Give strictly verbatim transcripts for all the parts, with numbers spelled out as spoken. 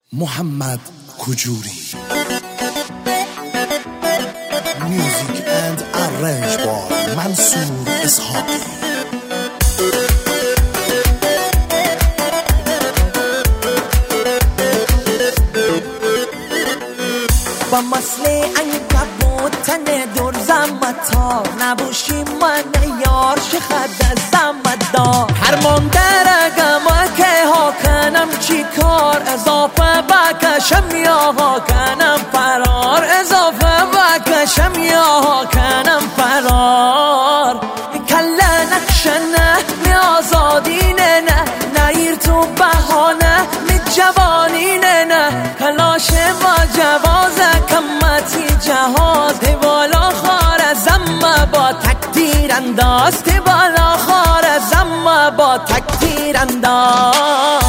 محمد کجوری. میوزیک اند ارنج بای منصور اسحاقی. با مسله عنکبوت تن دور زمتا نبوشی من یار شخد زمدار هرمان درگم که ها کنم چی کار اضافه بکشم یا ها کنم فرار اضافه بکشم یا ها کنم فرار کله نکشنه می آزادینه نه نیر تو بهانه می جوانینه نه کلاش با جوازه کمتی جهاز بالا خار زم با تکتیر انداز بالا خار زم با تکتیر انداز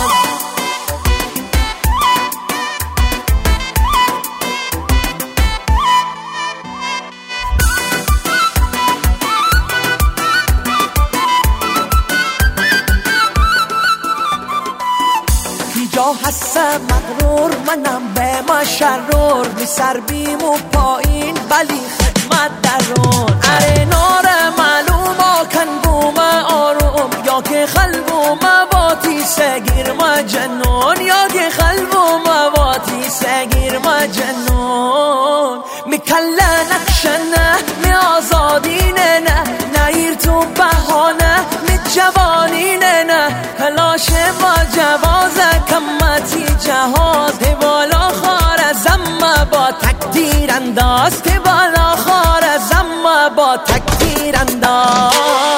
جا هست مغرور منم به ما شرور می سر بیم و پایین ولی خدمت درون اره نار معلوم و کنگوم آروم یا که خلبوم باتی سگیر ما جنون یا که خلبوم باتی سگیر ما جنون می کله نکشنه می آزادینه نه نیر تو بهانه می جوانینه نه کلاش با جوازه کمتی جهاز بالا خار زم با تکتیر انداز بالا خار زم با تکتیر انداز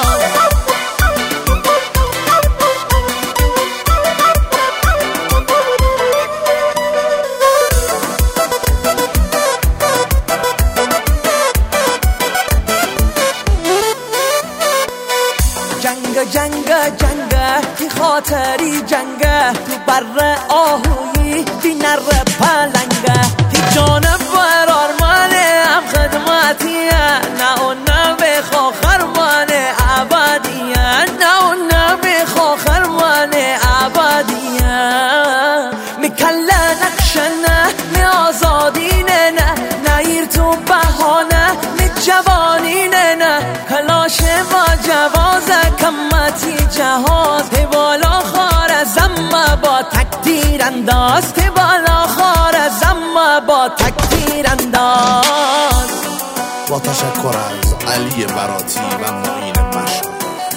جنگ جنگ جنگ کی خاطری جنگ تو بر آهویی بی نر پلنگ کی جانب برار مانه هم خدمتیه نه اون نه بخوا خرمانه عبادیه نه اون نه بخوا خرمانه عبادیه می کله نکشنه می آزادینه نه نیر تو بهانه می جوانینه نه کلاش با جوازه کمتی جهاز بالا خار زم با تکتیر انداز بالا خار زم با تکتیر انداز. با تشکر از علی براتی و معین مشایخ.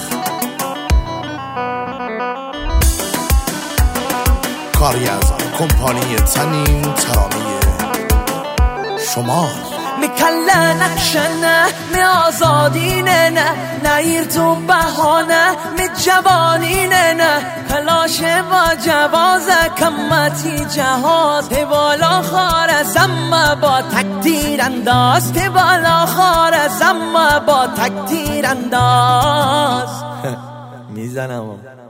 کاری از کمپانی تنین ترانه شما می کله نکشنه می آزادینه نه نیر تو بهانه می جوانینه نه کلاش با جوازه کمتی جهاز بالا خار زم با تکتیر انداز بالا خار زم با تکتیر انداز میزنم